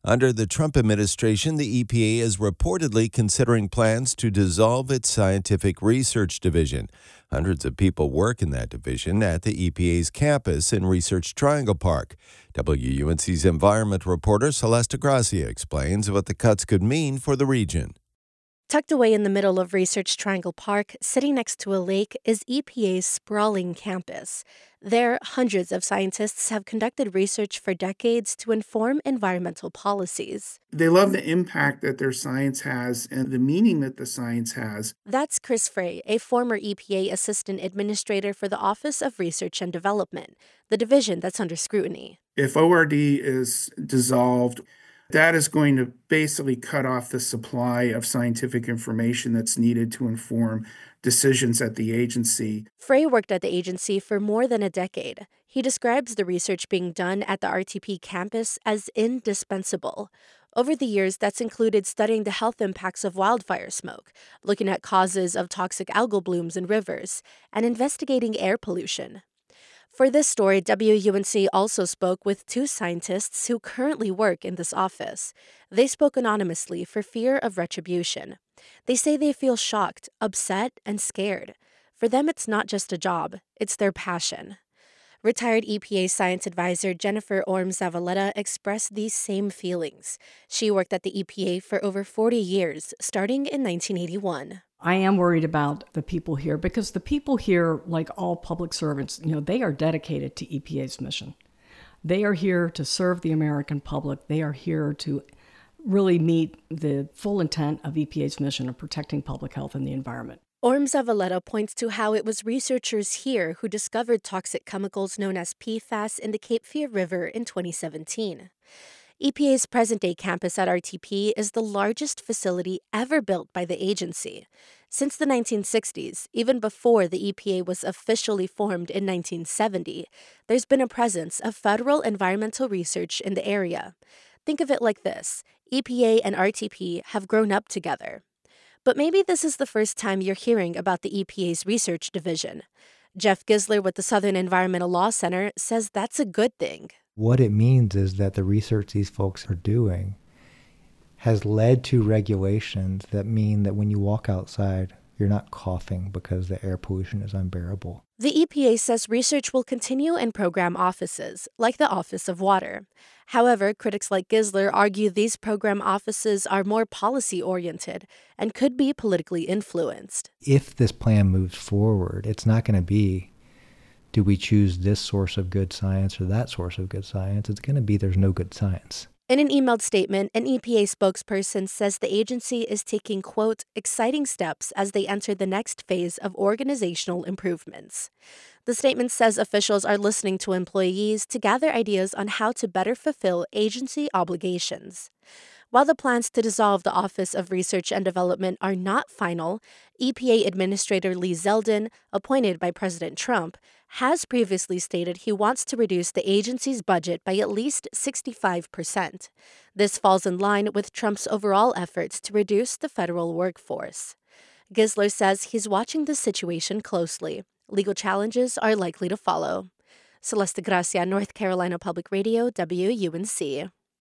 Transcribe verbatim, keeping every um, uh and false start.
Under the Trump administration, the E P A is reportedly considering plans to dissolve its scientific research division. Hundreds of people work in that division at the E P A's campus in Research Triangle Park. W U N C's environment reporter Celeste Gracia explains what the cuts could mean for the region. Tucked away in the middle of Research Triangle Park, sitting next to a lake, is E P A's sprawling campus. There, hundreds of scientists have conducted research for decades to inform environmental policies. They love the impact that their science has and the meaning that the science has. That's Chris Frey, a former E P A assistant administrator for the Office of Research and Development, the division that's under scrutiny. If O R D is dissolved, that is going to basically cut off the supply of scientific information that's needed to inform decisions at the agency. Frey worked at the agency for more than a decade. He describes the research being done at the R T P campus as indispensable. Over the years, that's included studying the health impacts of wildfire smoke, looking at causes of toxic algal blooms in rivers, and investigating air pollution. For this story, W U N C also spoke with two scientists who currently work in this office. They spoke anonymously for fear of retribution. They say they feel shocked, upset, and scared. For them, it's not just a job, it's their passion. Retired E P A science advisor Jennifer Orme-Zavaleta expressed these same feelings. She worked at the E P A for over forty years, starting in nineteen eighty-one. I am worried about the people here because the people here, like all public servants, you know, they are dedicated to E P A's mission. They are here to serve the American public. They are here to really meet the full intent of E P A's mission of protecting public health and the environment. Orme-Zavaleta points to how it was researchers here who discovered toxic chemicals known as P FAS in the Cape Fear River in twenty seventeen. E P A's present-day campus at R T P is the largest facility ever built by the agency. Since the nineteen sixties, even before the E P A was officially formed in nineteen seventy, there's been a presence of federal environmental research in the area. Think of it like this: E P A and R T P have grown up together. But maybe this is the first time you're hearing about the E P A's research division. Jeff Gisler with the Southern Environmental Law Center says that's a good thing. What it means is that the research these folks are doing has led to regulations that mean that when you walk outside, you're not coughing because the air pollution is unbearable. The E P A says research will continue in program offices, like the Office of Water. However, critics like Gisler argue these program offices are more policy-oriented and could be politically influenced. If this plan moves forward, it's not going to be, do we choose this source of good science or that source of good science? It's going to be there's no good science. In an emailed statement, an E P A spokesperson says the agency is taking, quote, exciting steps as they enter the next phase of organizational improvements. The statement says officials are listening to employees to gather ideas on how to better fulfill agency obligations. While the plans to dissolve the Office of Research and Development are not final, E P A Administrator Lee Zeldin, appointed by President Trump, has previously stated he wants to reduce the agency's budget by at least sixty-five percent. This falls in line with Trump's overall efforts to reduce the federal workforce. Gisler says he's watching the situation closely. Legal challenges are likely to follow. Celeste Gracia, North Carolina Public Radio, W U N C.